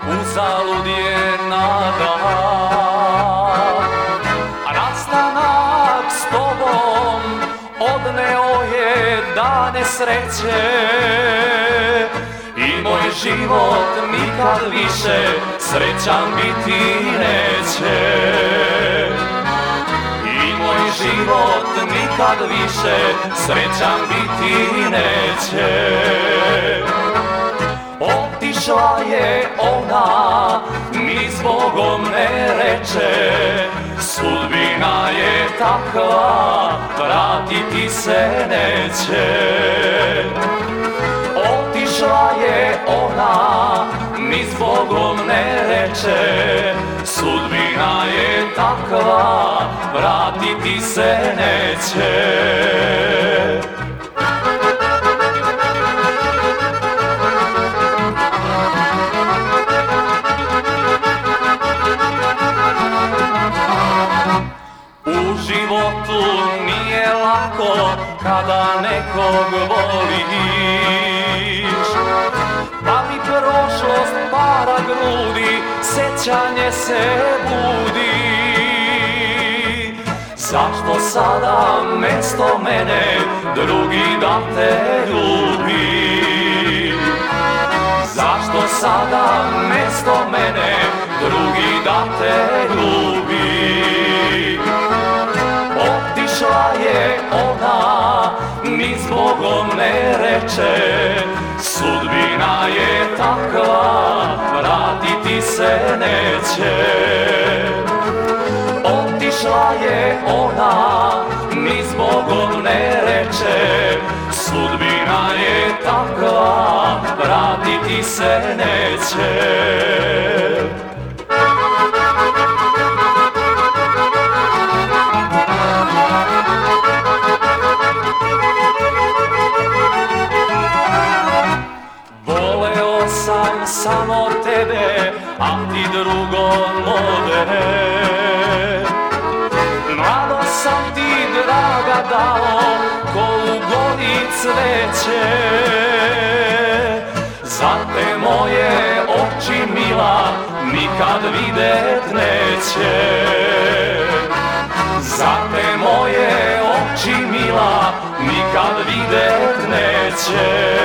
uzalud je nada. Rastanak s tobom odneo je dane sreće i moj život nikad više srećan biti neće. I moj život nikad više srećan biti neće. Otišla je ona, ni zbogom ne reče, sudbina je takva, vratiti se neće. Otišla je ona, ni zbogom ne reče, sudbina je takva, vratiti se neće. U životu nije lako kada nekog voliš, ali prošlost para grudi, sećanje se budi. Zašto sada mesto mene drugi da te ljubi? Zašto sada mesto mene drugi da te ljubi? Otišla je ona, ni zbogom ne reče, sudbina je takva, vratiti se neće. Otišla je ona, ni zbogom ne reče, sudbina je takva, vratiti se neće. Voleo sam samo tebe, a ti drugom ode. Mlado sam ti draga dao, ko u godi cveće. Za te moje oči mila nikad vidjet neće. Za te moje oči mila nikad vidjet neće.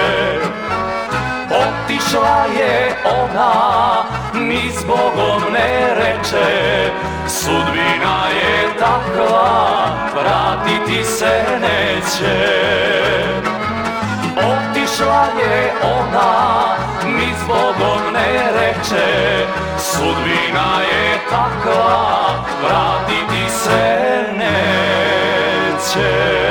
Otišla je ona, ni zbogom ne reče, sudbina je takva, vratiti se neće. Otišla je ona, ni zbogom ne reče, sudbina je takva, vratiti se neće.